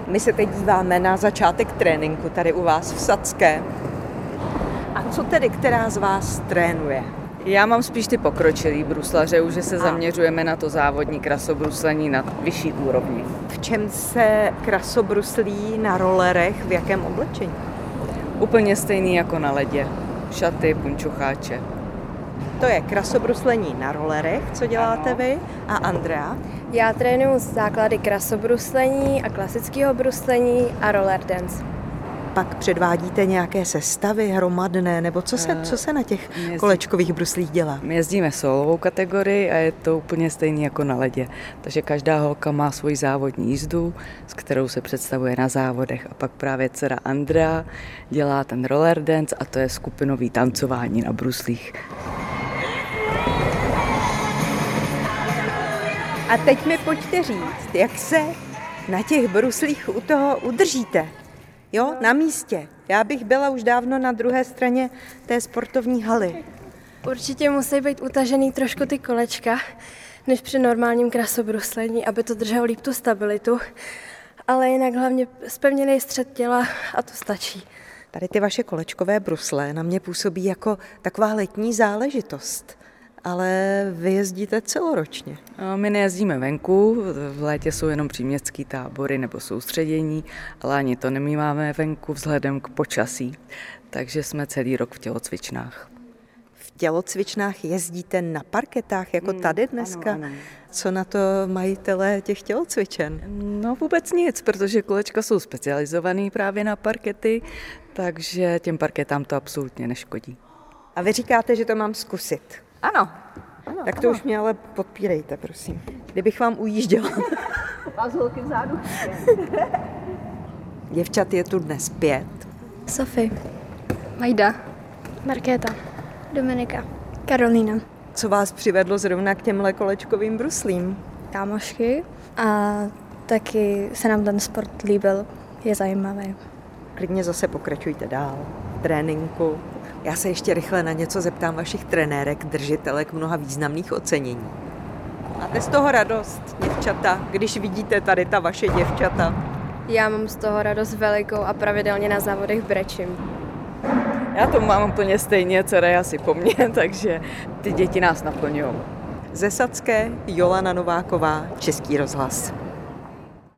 My se teď díváme na začátek tréninku tady u vás v Sadské. A co tedy, která z vás trénuje? Já mám spíš ty pokročilý bruslaře, už že se zaměřujeme na to závodní krasobruslení na vyšší úrovni. V čem se krasobruslí na rolerech, v jakém oblečení? Úplně stejný jako na ledě. Šaty, punčocháče. To je krasobruslení na rolerech, co děláte vy? A Andrea? Já trénuju základy krasobruslení a klasického bruslení a roller dance. Pak předvádíte nějaké sestavy hromadné, nebo co se na těch kolečkových bruslích dělá? My jezdíme solovou kategorii a je to úplně stejný jako na ledě. Takže každá holka má svoji závodní jízdu, s kterou se představuje na závodech. A pak právě dcera Andrea dělá ten roller dance a to je skupinový tancování na bruslích. A teď mi pojďte říct, jak se na těch bruslích u toho udržíte. Jo, na místě. Já bych byla už dávno na druhé straně té sportovní haly. Určitě musí být utažený trošku ty kolečka, než při normálním krasobruslení, aby to drželo líp tu stabilitu. Ale jinak hlavně zpevněný střed těla a to stačí. Tady ty vaše kolečkové brusle na mě působí jako taková letní záležitost. Ale vy jezdíte celoročně. My nejezdíme venku, v létě jsou jenom příměstský tábory nebo soustředění, ale ani to nemýváme venku vzhledem k počasí, takže jsme celý rok v tělocvičnách. V tělocvičnách jezdíte na parketách, jako tady dneska? Ano. Co na to majitelé těch tělocvičen? No vůbec nic, protože kolečka jsou specializovaný právě na parkety, takže těm parketám to absolutně neškodí. A vy říkáte, že to mám zkusit? Ano. Tak to už mě ale podpírejte, prosím. Kdybych vám ujížděla. Vás holky vzadu. Děvčat je tu dnes 5. Sofie, Majda, Markéta, Dominika, Karolína, Co vás přivedlo zrovna k těmhle kolečkovým bruslím? kámošky a taky se nám ten sport líbil, je zajímavý. Klidně zase pokračujte dál v tréninku. Já se ještě rychle na něco zeptám vašich trenérek, držitelek mnoha významných ocenění. Máte z toho radost, děvčata, když vidíte tady ta vaše děvčata? Já mám z toho radost velikou a pravidelně na závodech brečím. Já to mám úplně stejně, dcera je asi po mně, takže ty děti nás naplňují. Ze Sadské Jolana Nováková, Český rozhlas.